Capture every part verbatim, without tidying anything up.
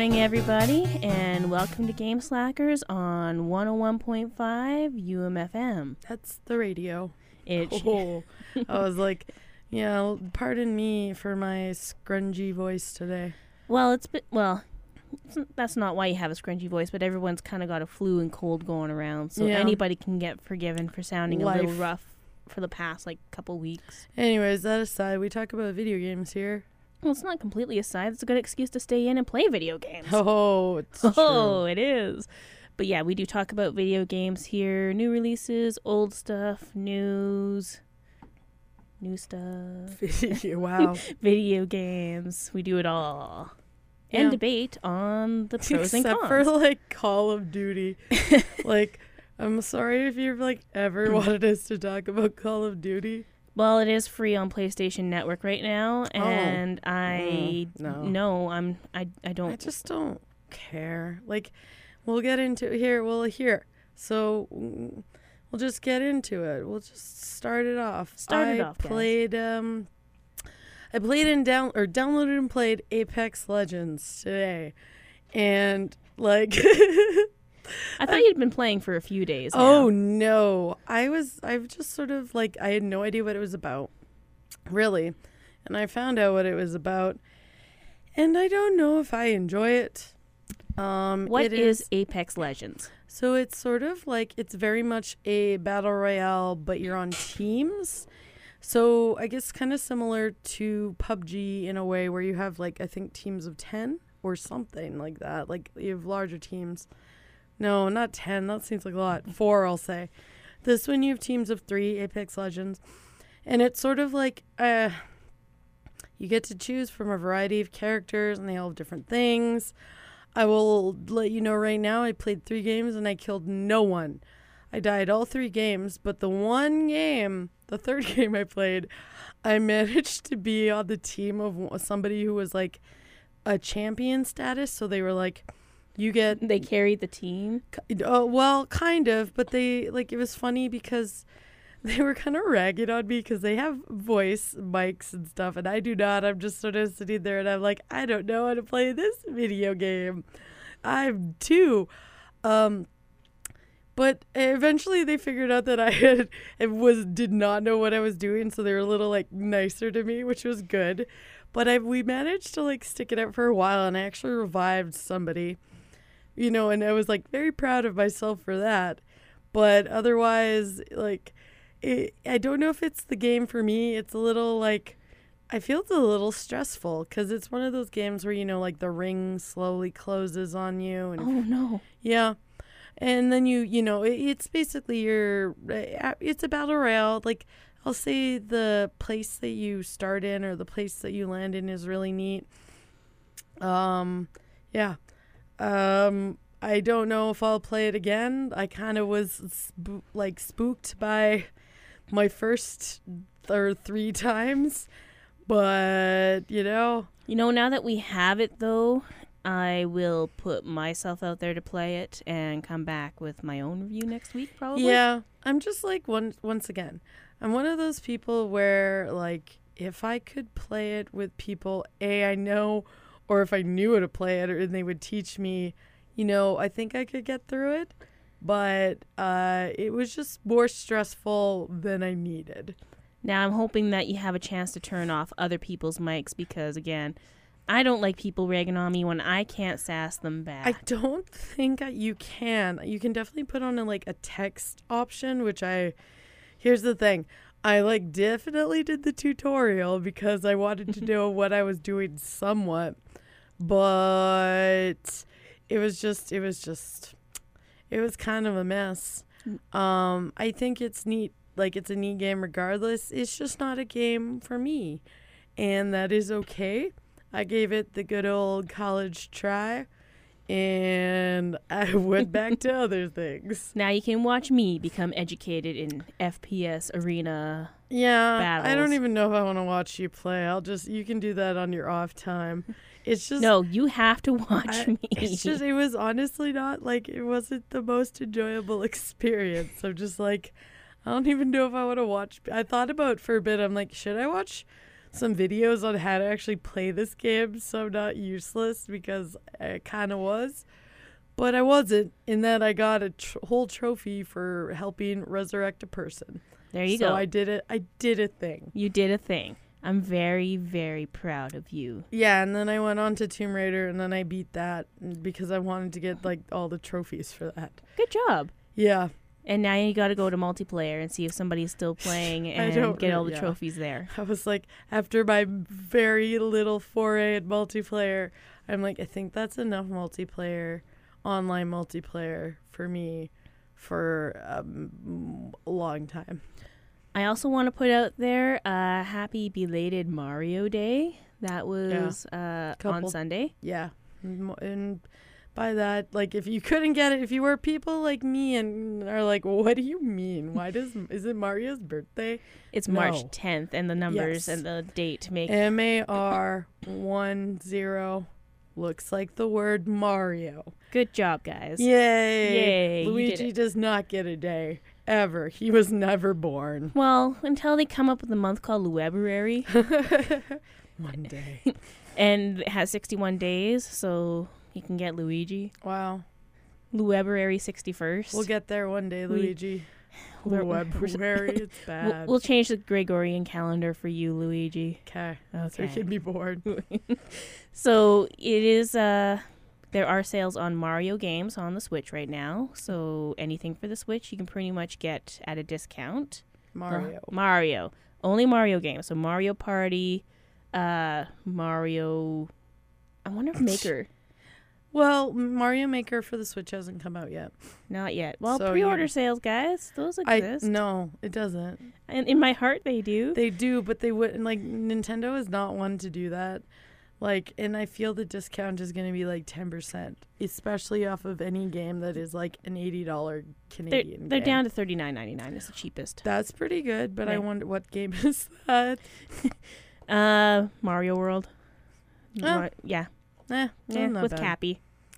morning, everybody, and welcome to Game Slackers on one oh one point five U M F M. That's the radio. It oh, I was like, yeah, pardon me for my scrungy voice today. Well, it's been, well, it's, that's not why you have a scrunchy voice, but everyone's kind of got a flu and cold going around, so Yeah. anybody can get forgiven for sounding Life. a little rough for the past, like, couple weeks. Anyways, that aside, we talk about video games here. Well, it's not completely aside. It's a good excuse to stay in and play video games. Oh, it's Oh, true. it is. But yeah, we do talk about video games here. New releases, old stuff, news, new stuff, Wow. video games. We do it all. And Yeah. debate on the pros and Except cons. for, like, Call of Duty. Like, I'm sorry if you've, like, ever wanted us to talk about Call of Duty. Well, it is free on PlayStation Network right now, and I Mm, no. no, I'm I I don't. I just don't care. Like, we'll get into it here. Well, here. So, mm, we'll just get into it. We'll just start it off. Start it I off, guys. played, um, I played and down, or downloaded and played Apex Legends today. And, like, I thought you'd been playing for a few days. oh, now. no. I was, I've just sort of, like, I had no idea what it was about. Really. And I found out what it was about. And I don't know if I enjoy it. Um, What it is Apex Legends? So it's sort of like, it's very much a battle royale, but you're on teams. So I guess kind of similar to P U B G in a way where you have, like, I think teams of ten or something like that. Like, you have larger teams. No, not ten. That seems like a lot. Four, I'll say. This one you have teams of three, Apex Legends. And it's sort of like, uh, you get to choose from a variety of characters, and they all have different things. I will let you know right now, I played three games, and I killed no one. I died all three games, but the one game, the third game I played, I managed to be on the team of somebody who was, like, a champion status. So they were like, you get... They carried the team. Uh, well, kind of, but they, like, it was funny because they were kind of ragging on me because they have voice mics and stuff, and I do not. I'm just sort of sitting there, and I'm like, I don't know how to play this video game. I'm two. Um, but eventually they figured out that I had it was did not know what I was doing, so they were a little, like, nicer to me, which was good. But I we managed to, like, stick it out for a while, and I actually revived somebody. You know, and I was, like, very proud of myself for that. But otherwise, like, it, I don't know if it's the game for me. It's a little, like, I feel it's a little stressful because it's one of those games where, you know, like, the ring slowly closes on you. And Oh, no. yeah. And then you, you know, it, it's basically your, it's a battle royale. Like, I'll say the place that you start in or the place that you land in is really neat. Um, yeah. Um, I don't know if I'll play it again. I kind of was sp- like spooked by my first th- or three times, but you know, You know, now that we have it, though, I will put myself out there to play it and come back with my own review next week, probably. yeah, I'm just like one once again, I'm one of those people where, like, if I could play it with people, A, I know, or if I knew how to play it, or and they would teach me, you know, I think I could get through it. But uh, it was just more stressful than I needed. Now, I'm hoping that you have a chance to turn off other people's mics because, again, I don't like people ragging on me when I can't sass them back. I don't think I, you can. You can definitely put on a, like, a text option, which I... Here's the thing. I, like, definitely did the tutorial because I wanted to know what I was doing somewhat. But it was just... It was just... It was kind of a mess. Um, I think it's neat. Like, it's a neat game regardless. It's just not a game for me. And that is okay. I gave it the good old college try. And I went back to other things. Now you can watch me become educated in F P S arena. Yeah, I battles. don't even know if I want to watch you play. I'll just... You can do that on your off time. It's just... No, you have to watch I, me. It's just, it was honestly not, like, it wasn't the most enjoyable experience. I'm just like, I don't even know if I want to watch. I thought about it for a bit. I'm like, should I watch some videos on how to actually play this game, so I'm not useless because I kind of was. But I wasn't, in that I got a tr- whole trophy for helping resurrect a person. There you so go. I did it. I did a thing. You did a thing. I'm very, very proud of you. Yeah, and then I went on to Tomb Raider, and then I beat that because I wanted to get like all the trophies for that. Good job. Yeah. And now you got to go to multiplayer and see if somebody's still playing and don't get all the re- yeah. trophies there. I was like, after my very little foray at multiplayer, I'm like, I think that's enough multiplayer, online multiplayer for me for um, a long time. I also want to put out there uh, happy belated Mario Day. That was uh, on Couple- Sunday. Yeah. And, and by that, like, if you couldn't get it, if you were people like me and are like, what do you mean? Why does, is it Mario's birthday? It's No. March tenth, and the numbers Yes. and the date make M A R one zero looks like the word Mario. good job, guys. Yay. Yay, you did Luigi it. does not get a day. Ever. He was never born. Well, until they come up with a month called Lueberary, One day. and it has sixty-one days, so you can get Luigi. Wow. Lueberary sixty-first. We'll get there one day, We- Luigi. We're- February, it's We'll, bad. we'll change the Gregorian calendar for you, Luigi. Okay. So he Okay. can be born. So it is. Uh, there are sales on Mario games on the Switch right now. So anything for the Switch, you can pretty much get at a discount. Mario. Uh, Mario. Only Mario games. So Mario Party, uh, Mario. I wonder if Maker. Well, Mario Maker for the Switch hasn't come out yet. Not yet. Well, So pre-order you- sales, guys. Those I exist. no, it doesn't. And in my heart, they do. They do, but they wouldn't. Like, Nintendo is not one to do that. Like, and I feel the discount is going to be like ten percent, especially off of any game that is like an eighty dollars They're, Canadian they're game. down to thirty-nine ninety-nine. It's the cheapest. That's pretty good, but I Yeah. wonder what game is that? Uh, Mario World. Oh. Mar- yeah, Eh, yeah not with bad. Cappy.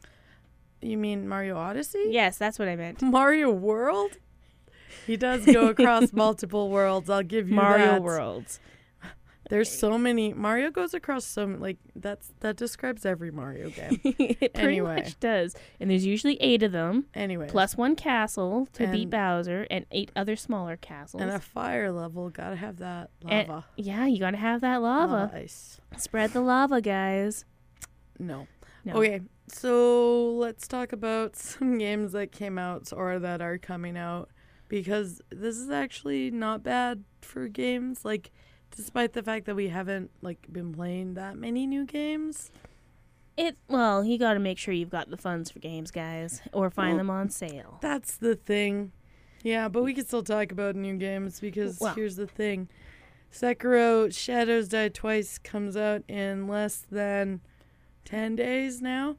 You mean Mario Odyssey? Yes, that's what I meant. Mario World? He does go across multiple worlds. I'll give you Mario that. Worlds. There's so many. Mario goes across some, like, that's that describes every Mario game. It pretty Anyway. much does. And there's usually eight of them, Anyway. plus one castle to beat And- Bowser, and eight other smaller castles. And a fire level. Gotta have that. And- Lava. yeah, you gotta have that lava. ice. Spread the lava, guys. No. No. Okay, so let's talk about some games that came out or that are coming out, because this is actually not bad for games. Like, despite the fact that we haven't like been playing that many new games. It well, you gotta make sure you've got the funds for games, guys, or find Well, them on sale. That's the thing. Yeah, but we can still talk about new games because Well. here's the thing. Sekiro Shadows Die Twice comes out in less than ten days now.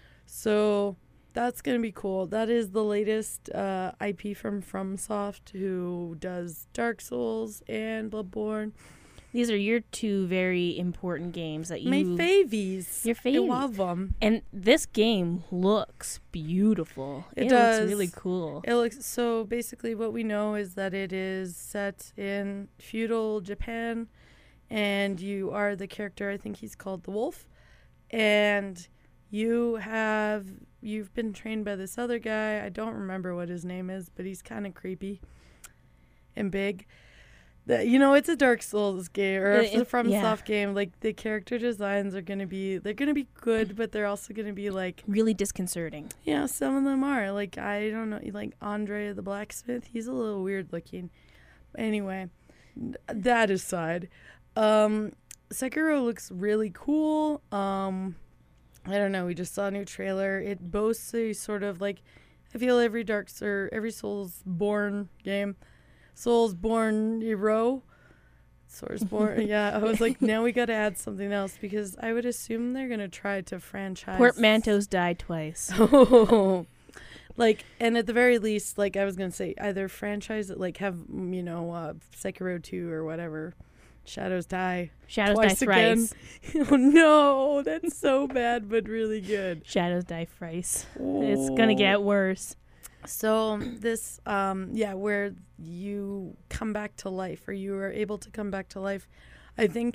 So that's going to be cool. That is the latest uh, I P from FromSoft, who does Dark Souls and Bloodborne. These are your two very important games that you. My favies. Your I favies. love them. And this game looks beautiful. It It, does. looks really cool. It looks so. Basically, what we know is that it is set in feudal Japan, and you are the character. I think he's called the Wolf, and you have you've been trained by this other guy. I don't remember what his name is, but he's kind of creepy and big. The, you know, it's a Dark Souls game or It- a it- FromSoft yeah. game. Like, the character designs are gonna be they're gonna be good, but they're also gonna be like. Really disconcerting. Yeah, some of them are. Like, I don't know, like Andre the Blacksmith, he's a little weird looking. Anyway, n- that aside, um, Sekiro looks really cool. Um, I don't know, we just saw a new trailer. It boasts a sort of like, I feel every Dark or every Soulsborne game, Soulsborne hero. Soulsborne, yeah. I was like, now we got to add something else because I would assume they're gonna try to franchise. Portmanteaus died twice. Oh, like, and at the very least, like I was gonna say, either franchise it, like have mm, you know, uh, Sekiro two or whatever, Shadows Die Shadows twice die again. thrice. Oh no, that's so bad, but really good. Shadows die thrice. It's gonna Oh. get worse. So this, um, yeah, where you come back to life, or you are able to come back to life. I think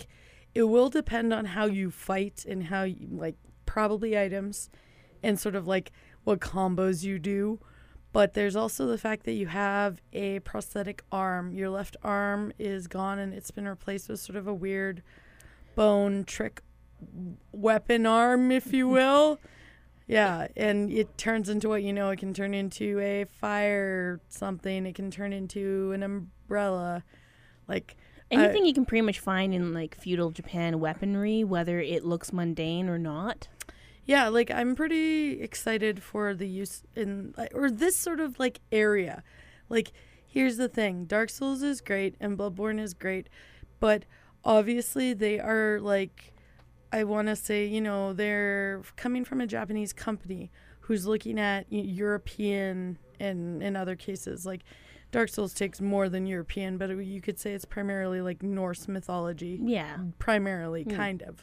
it will depend on how you fight and how you, like, probably items and sort of like what combos you do. But there's also the fact that you have a prosthetic arm. Your left arm is gone and it's been replaced with sort of a weird bone trick weapon arm, if you will. Yeah, and it turns into what you know. It can turn into a fire something. It can turn into an umbrella. Like anything I, you can pretty much find in like feudal Japan weaponry, whether it looks mundane or not. Yeah, like I'm pretty excited for the use in or this sort of like area. Like here's the thing, Dark Souls is great and Bloodborne is great, but obviously they are like, I want to say, you know, they're coming from a Japanese company who's looking at European and in other cases like Dark Souls takes more than European, but you could say it's primarily like Norse mythology. Yeah. Primarily, Mm. kind of.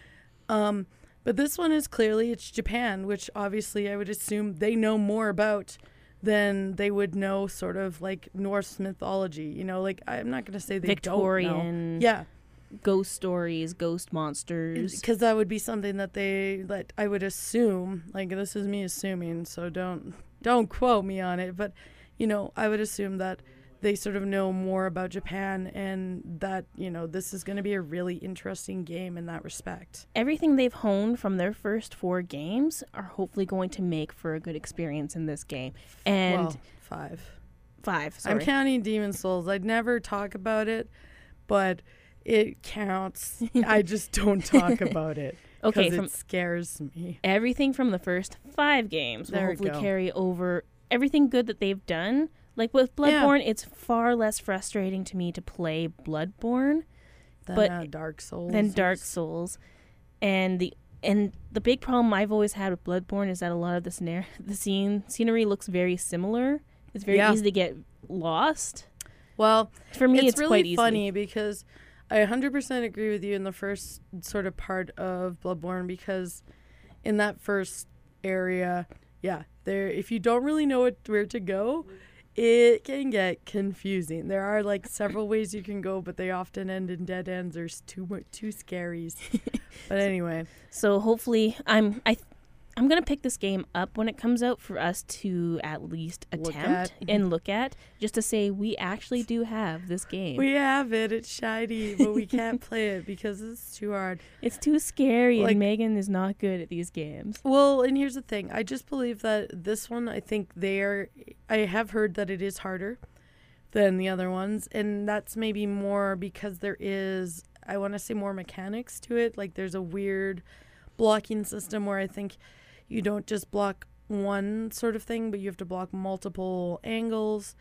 Um But this one is clearly, it's Japan, which obviously I would assume they know more about than they would know sort of like Norse mythology. You know, like I'm not going to say they Victorian don't know. Yeah. ghost stories, ghost monsters. Because that would be something that they, that I would assume, like this is me assuming, so don't, don't quote me on it. But, you know, I would assume that they sort of know more about Japan and that, you know, this is going to be a really interesting game in that respect. Everything they've honed from their first four games are hopefully going to make for a good experience in this game. And well, five. Five, sorry. I'm counting Demon Souls. I'd never talk about it, but it counts. I just don't talk about it. Okay, because from it scares me. Everything from the first five games will There we hopefully go. carry over everything good that they've done. Like with Bloodborne, it's far less frustrating to me to play Bloodborne Then but uh, Dark Souls. than Dark is- Souls. And the and the big problem I've always had with Bloodborne is that a lot of the scenario, the scene scenery looks very similar. It's very Yeah. easy to get lost. Well, For me, it's, it's, really quite easy. funny because I one hundred percent agree with you in the first sort of part of Bloodborne, because in that first area, yeah, there if you don't really know it, where to go, it can get confusing. There are like several ways you can go, but they often end in dead ends. There's too mu- two scaries. But anyway, So hopefully, I'm I, th- I'm gonna pick this game up when it comes out for us to at least Look attempt at. and look at, just to say we actually do have this game. we have it. It's shiny, but we can't play it because it's too hard. It's too scary, Like- and Megan is not good at these games. Well, and here's the thing. I just believe that this one, I think they are, I have heard that it is harder than the other ones. And that's maybe more because there is, I want to say, more mechanics to it. Like there's a weird blocking system where I think you don't just block one sort of thing, but you have to block multiple angles.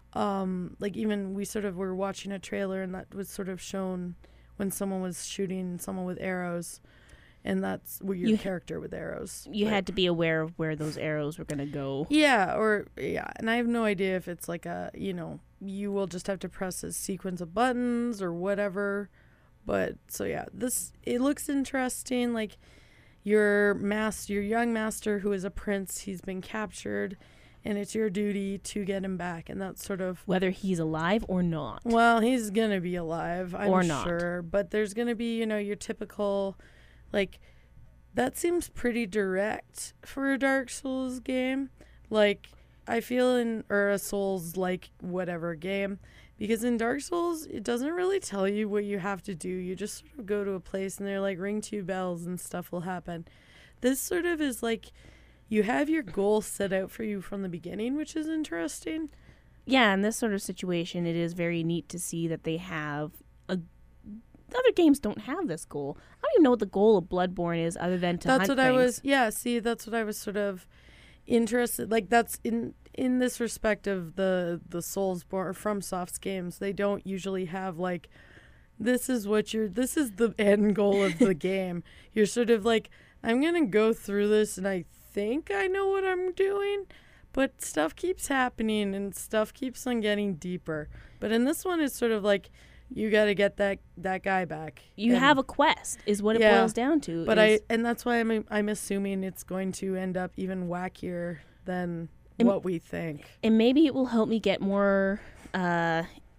Um, like even we sort of were watching a trailer and that was sort of shown when someone was shooting someone with arrows. And that's where your You- character with arrows. You But- had to be aware of where those arrows were gonna go. Yeah, or yeah, and I have no idea if it's like a, you know, you will just have to press a sequence of buttons or whatever. But so yeah, this it looks interesting. Like your master, your young master who is a prince, he's been captured, and it's your duty to get him back. And that's sort of, Whether he's alive or not. well, he's gonna be alive, I'm Or not. sure. But there's gonna be, you know, your typical, like, that seems pretty direct for a Dark Souls game. Like, I feel in, or a Souls, like, whatever game. Because in Dark Souls, it doesn't really tell you what you have to do. You just sort of go to a place and they're like, ring two bells and stuff will happen. This sort of is like, you have your goal set out for you from the beginning, which is interesting. Yeah, in this sort of situation, it is very neat to see that they have a. The other games don't have this goal. I don't even know what the goal of Bloodborne is, other than to That's hunt what things. I was, yeah, see, that's what I was sort of interested, like, that's in in this respect of the the Soulsborne or from Soft's games. They don't usually have like, this is what you're, this is the end goal of the game. You're sort of like, I'm gonna go through this and I think I know what I'm doing, but stuff keeps happening and stuff keeps on getting deeper. But in this one, it's sort of like, you got to get that that guy back. You And- have a quest, is what it Yeah, boils down to. but is- I, and that's why I'm I'm assuming it's going to end up even wackier than And- what we think. and maybe it will help me get more uh,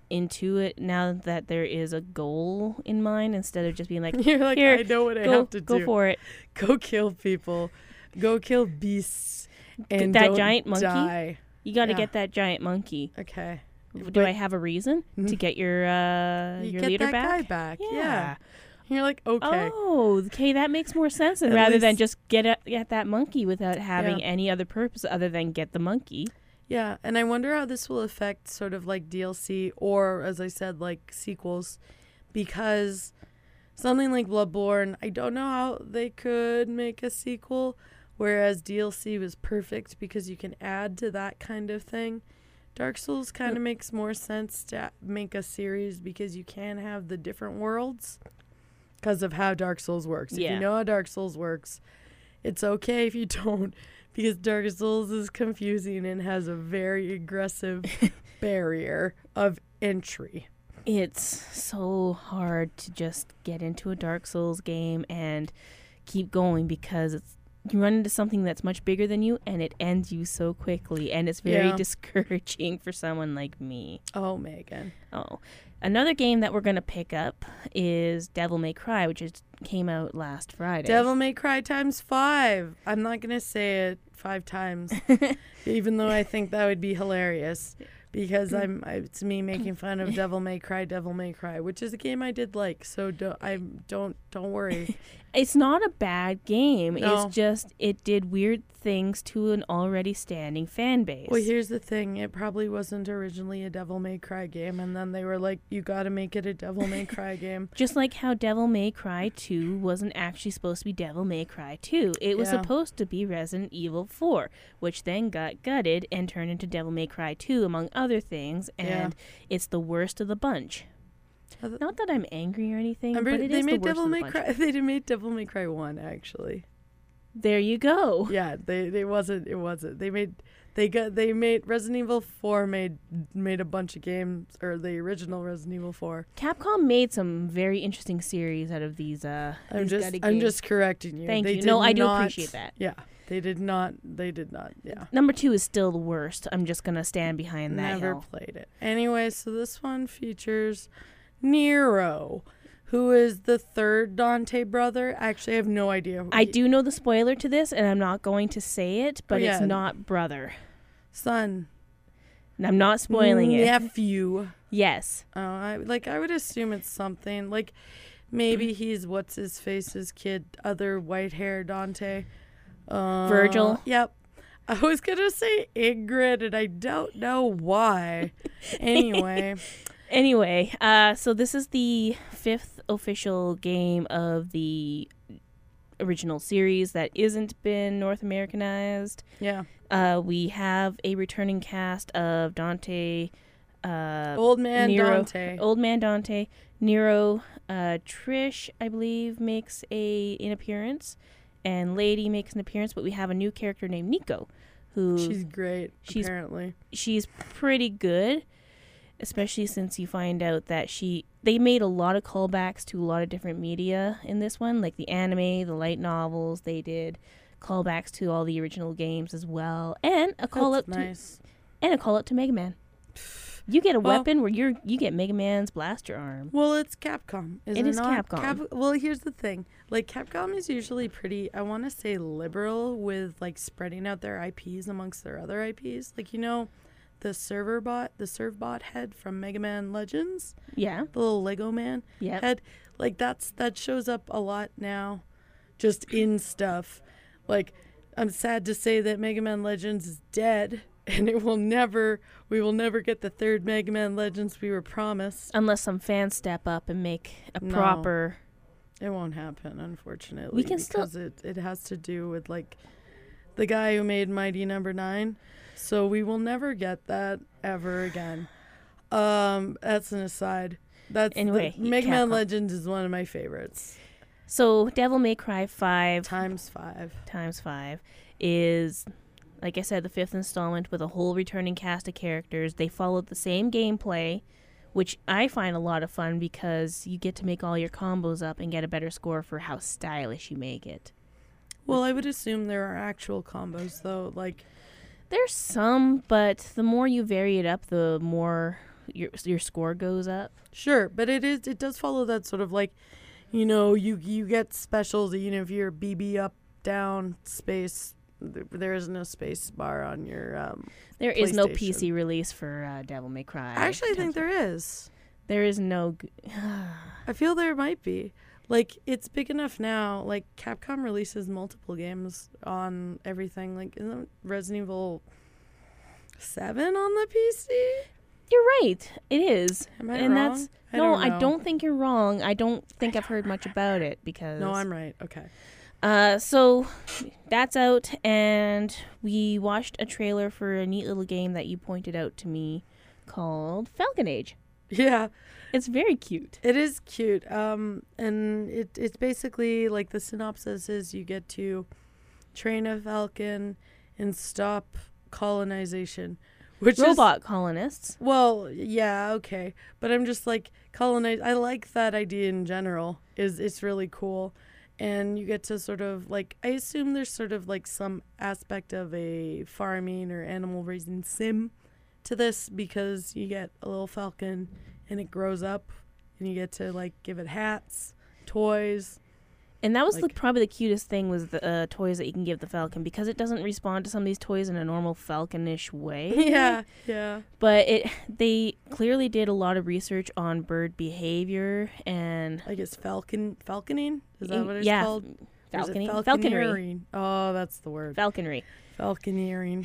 into it now that there is a goal in mind instead of just being like, You're like, Here, I know what I go, have to go do. for it. Go kill people. Go kill beasts. And that don't giant monkey? die. You got to Yeah. get that giant monkey. Okay. Do But I have a reason Mhm. to get your uh, you your get leader that back? guy back. Yeah. Yeah. You're like, okay. Oh, okay, that makes more sense than At rather than least- just get a, get that monkey without having Yeah. any other purpose other than get the monkey. Yeah, and I wonder how this will affect sort of like D L C or, as I said, like sequels, because something like Bloodborne, I don't know how they could make a sequel, whereas D L C was perfect because you can add to that kind of thing. Dark Souls kind of makes more sense to make a series because you can have the different worlds because of how Dark Souls works. If Yeah. you know how Dark Souls works, it's okay if you don't, because Dark Souls is confusing and has a very aggressive barrier of entry. It's so hard to just get into a Dark Souls game and keep going because it's you run into something that's much bigger than you and it ends you so quickly, and it's very Yeah. discouraging for someone like me. Oh, Megan. Oh, another game that we're going to pick up is Devil May Cry, which is, came out last Friday. Devil May Cry times five. I'm not going to say it five times, even though I think that would be hilarious. Because I'm, I, it's me making fun of Devil May Cry, Devil May Cry, which is a game I did like. So don't, I don't, don't worry. It's not a bad game. No. It's just it did weird things to an already standing fan base. Well, here's the thing: it probably wasn't originally a Devil May Cry game, and then they were like, "You got to make it a Devil May Cry game." Just like how Devil May Cry two wasn't actually supposed to be Devil May Cry two. It was Yeah. supposed to be Resident Evil four, which then got gutted and turned into Devil May Cry two, among other things, and Yeah. it's the worst of the bunch. Uh, th- Not that I'm angry or anything, Remember, but it they is made the worst Devil of the May bunch. Cry. They made Devil May Cry one actually. There you go. Yeah, they they wasn't. It wasn't. They made. They got. They made Resident Evil four. Made made a bunch of games, or the original Resident Evil four. Capcom made some very interesting series out of these. Uh, I'm these just. gutted I'm games. just correcting you. Thank They you. did No, I do not- appreciate that. Yeah, they did not. They did not. Yeah. Number two is still the worst. I'm just gonna stand behind that. Never hill. played it. Anyway, so this one features Nero, who is the third Dante brother. Actually, I have no idea. I do know the spoiler to this, and I'm not going to say it, but Yeah. it's not brother. Son. And I'm not spoiling it. Nephew. Yes. Oh, I like. I would assume it's something like maybe he's what's his face's kid, other white hair Dante. Uh, Virgil? Yep. I was gonna say Ingrid, and I don't know why. Anyway, Anyway, uh, so this is the fifth official game of the original series that isn't been North Americanized. yeah. Uh, we have a returning cast of Dante, uh, Old man Nero, Dante. Old Man Dante, Nero, uh, Trish, I believe, makes a an appearance, and Lady makes an appearance. But we have a new character named Nico, who She's great. she's- apparently. she's pretty good, especially since you find out that she they made a lot of callbacks to a lot of different media in this one, like the anime, the light novels. They did callbacks to all the original games as well, and a call That's out nice. to and a call out to Mega Man. You get a Well- weapon where you're you get Mega Man's blaster arm. Well, it's Capcom. Is It it is not? Capcom. Cap- well, here's the thing. Like, Capcom is usually pretty, I want to say, liberal with, like, spreading out their I Ps amongst their other I Ps. Like, you know, the server bot, the servbot head from Mega Man Legends, Yeah, the little Lego man yeah. head. Like, that's that shows up a lot now, just in stuff. Like, I'm sad to say that Mega Man Legends is dead. And it will never, we will never get the third Mega Man Legends we were promised. Unless some fans step up and make a No. proper. It won't happen, unfortunately. We can still- because it, it has to do with like the guy who made Mighty Number Nine. So we will never get that ever again. Um, that's an aside. That's Anyway, the, Mega Man Capcom. Legends is one of my favorites. So Devil May Cry five Times five. times five is, like I said, the fifth installment with a whole returning cast of characters. They followed the same gameplay, which I find a lot of fun because you get to make all your combos up and get a better score for how stylish you make it. Well, I would assume there are actual combos though. Like, There's some, but the more you vary it up, the more your your score goes up. Sure, but it is it does follow that sort of like, you know, you you get specials even if you're B B up, down, space. There, there isn't a space bar on your um There is no P PlayStation. C release for uh, Devil May Cry. I actually think there is. There is no. G- I feel there might be. Like, it's big enough now. Like, Capcom releases multiple games on everything. Like, isn't Resident Evil seven on the P C? You're right. It is. Am I and wrong? that's I no. don't I know. don't think you're wrong. I don't think I've heard much about it because. No, I'm right. Okay. Uh, so that's out, and we watched a trailer for a neat little game that you pointed out to me called Falcon Age. Yeah, It's very cute. it is cute. Um, and it it's basically like the synopsis is you get to train a falcon and stop colonization, which is Robot colonists. well, yeah, okay, but I'm just like colonize. I like that idea in general. Is it's really cool, and you get to sort of like I assume there's sort of like some aspect of a farming or animal raising sim to this because you get a little falcon and it grows up, and you get to like give it hats, toys. And that was Like- the, probably the cutest thing was the uh, toys that you can give the falcon because it doesn't respond to some of these toys in a normal falconish way. Yeah, yeah. But it they clearly did a lot of research on bird behavior and I guess falcon falconing is that what it's yeah, called? Or is it falconing, falconry, falconeering? Oh, that's the word. falconry. Falconeering.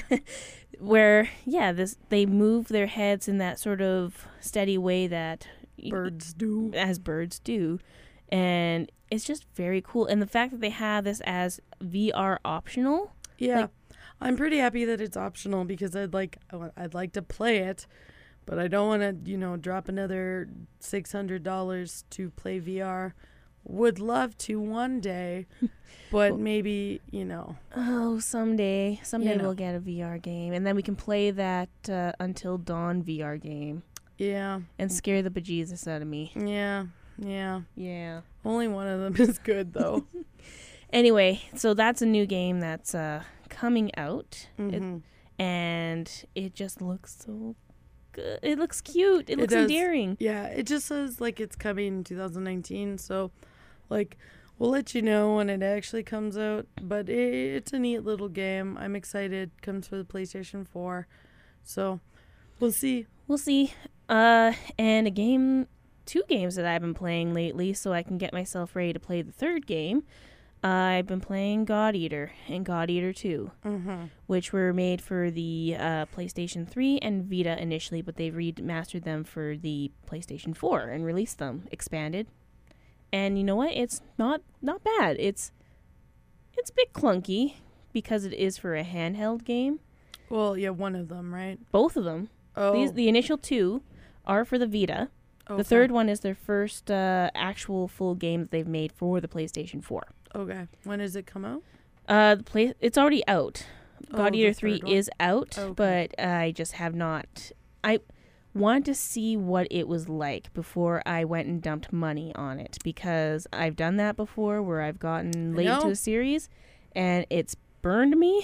Where yeah, this they move their heads in that sort of steady way that y- Birds do. as birds do, and it's just very cool. And the fact that they have this as V R optional. Yeah, Like- I'm pretty happy that it's optional because I'd like I wa- I'd like to play it, but I don't want to you know drop another six hundred dollars to play V R. Would love to one day, but Well- maybe you know. Oh, someday, someday You know. we'll get a V R game, and then we can play that uh, Until Dawn V R game Yeah, and scare the bejesus out of me. yeah, yeah. Yeah. Only one of them is good though. Anyway, so that's a new game that's uh, coming out, It- Mhm. and it just looks so good. It looks cute. It It looks does. endearing. Yeah, it just says like it's coming in two thousand nineteen, so like we'll let you know when it actually comes out. But it, it's a neat little game. I'm excited. Comes for the PlayStation four, so we'll see. We'll see. Uh, and a game, two games that I've been playing lately, so I can get myself ready to play the third game. Uh, I've been playing God Eater and God Eater two, Mm-hmm. which were made for the uh, PlayStation three and Vita initially, but they remastered them for the PlayStation four and released them expanded. And you know what? It's not not bad. It's it's a bit clunky because it is for a handheld game. Well, yeah, one of them, right? Both of them. Oh, These the initial two are for the Vita. okay. The third one is their first uh, actual full game that they've made for the PlayStation four. Okay, when does it come out? Uh, the play it's already out. Oh, God the Eater three third one. is out, Okay. but I just have not. I want to see what it was like before I went and dumped money on it because I've done that before where I've gotten I late to know. a series and it's burned me.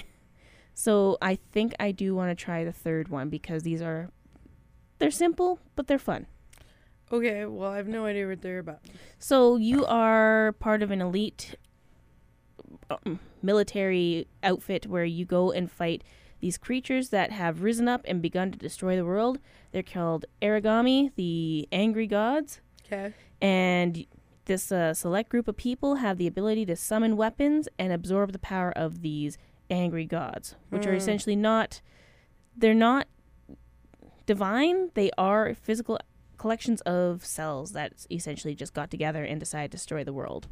So I think I do want to try the third one because these are they're simple but they're fun. Okay, well, I have no idea what they're about. So you are part of an elite um, military outfit where you go and fight these creatures that have risen up and begun to destroy the world. They're called Aragami, the angry gods. Okay. And this uh, select group of people have the ability to summon weapons and absorb the power of these angry gods, which are Mm. essentially not, they're not divine. They are physical collections of cells that essentially just got together and decided to destroy the world.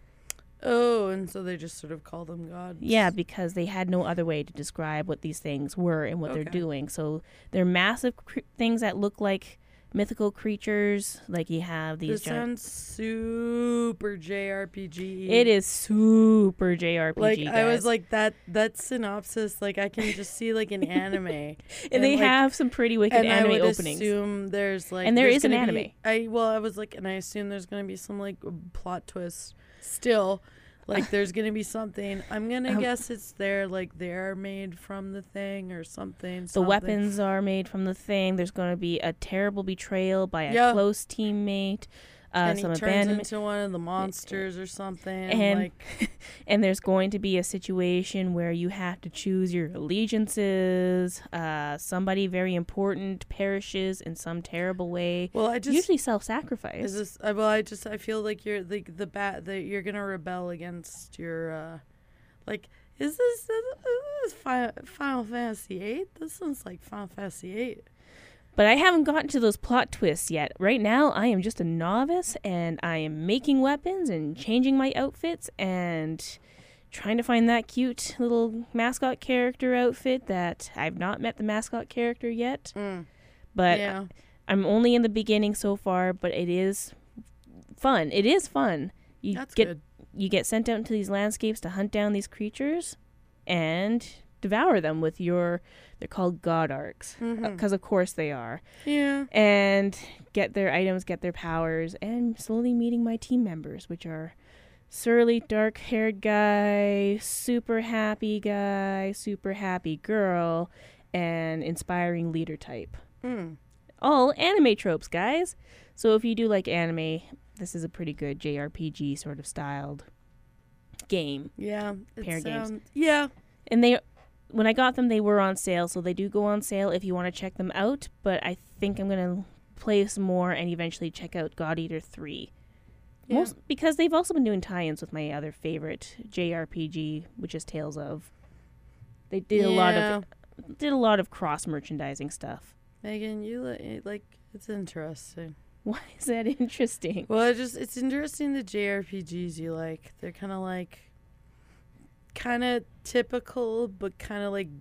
Oh, and so they just sort of call them gods. Yeah, because they had no other way to describe what these things were and what they're Okay. doing. So they're massive cre- things that look like mythical creatures. Like you have these This giant. sounds super J R P G. It is super J R P G. Like I was guys. like that that synopsis. Like I can just see like an anime, and, and, they like- have some pretty wicked and I anime would openings. assume there's like And there there's is an gonna be- anime. I well I was like, and I assume there's gonna be some like plot twist. Still, Like, there's going to be something. I'm going to Um, guess it's there, like, they're made from the thing or something. The something. weapons are made from the thing. There's going to be a terrible betrayal by a Yeah. close teammate. Uh, and he some turns abandonment. into one of the monsters or something. And like, and there's going to be a situation where you have to choose your allegiances. Uh, somebody very important perishes in some terrible way. well, I just Usually self-sacrifice. is this. I, well, I just I feel like you're like the bat that you're gonna rebel against your, uh, like. Is this, is this Fi- Final Fantasy eight? This sounds like Final Fantasy eight. But I haven't gotten to those plot twists yet. Right now, I am just a novice, and I am making weapons and changing my outfits and trying to find that cute little mascot character outfit that I've not met the mascot character yet. Mm. But Yeah. I'm only in the beginning so far, but it is fun. It is fun. You That's get good. you get sent out into these landscapes to hunt down these creatures and devour them with your, they're called god arcs, Mhm. because of course they are, Yeah. and get their items, get their powers, and slowly meeting my team members, which are surly dark-haired guy, super happy guy, super happy girl, and inspiring leader type. Mm. All anime tropes, guys. So if you do like anime, this is a pretty good J R P G sort of styled game. Yeah. It Pair games. sound- Yeah. And they, when I got them, they were on sale, so they do go on sale if you want to check them out. But I think I'm gonna play some more and eventually check out God Eater three. Yeah. Most because they've also been doing tie-ins with my other favorite J R P G, which is Tales of. They did a lot of did a lot of cross merchandising stuff. Megan, you li- like it's interesting. Why is that interesting? Well, it just it's interesting the J R P Gs you like. They're kind of like kind of typical, but kind of like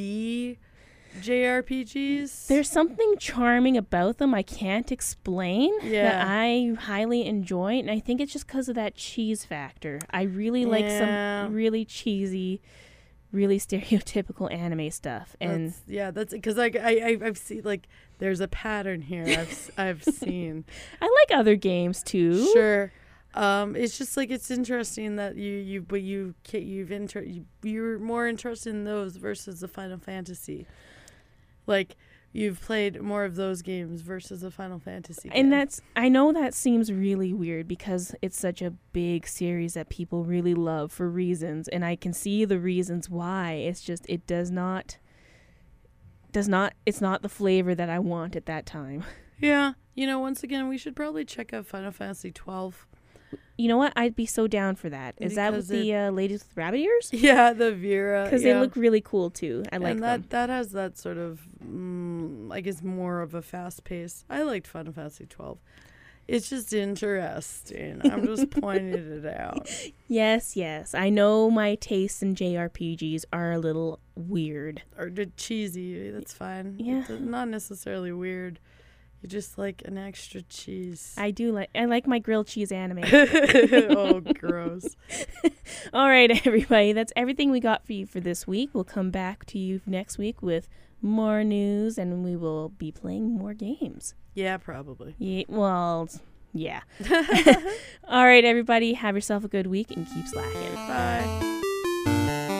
B J R P Gs. There's something charming about them I can't explain Yeah. that I highly enjoy, and I think it's just because of that cheese factor. I really like Yeah. some really cheesy, really stereotypical anime stuff, and That's, yeah, that's because like I, I I've seen like there's a pattern here. I've s- I've seen. I like other games too. Sure. Um, it's just like it's interesting that you you but you ca- you've inter- you, you're more interested in those versus the Final Fantasy. Like you've played more of those games versus the Final Fantasy. game. And that's, I know that seems really weird because it's such a big series that people really love for reasons, and I can see the reasons why. It's just it does not does not it's not the flavor that I want at that time. Yeah, you know, once again, we should probably check out Final Fantasy twelve. You know what? I'd be so down for that. Is that with Because the uh, ladies with rabbit ears? Yeah, the Vera. Because yeah. they look really cool too. I like and that them. that has that sort of mm, I guess more of a fast pace. I liked Final Fantasy twelve. It's just interesting. I'm just pointing it out. Yes, yes. I know my tastes in J R P Gs are a little weird. Or the cheesy. That's fine. Yeah. It's not necessarily weird. You just like an extra cheese. I do like I like my grilled cheese anime. Oh, gross. All right, everybody. That's everything we got for you for this week. We'll come back to you next week with more news, and we will be playing more games. Yeah, probably. Yeah, well, yeah. All right, everybody. Have yourself a good week and keep slacking. Bye.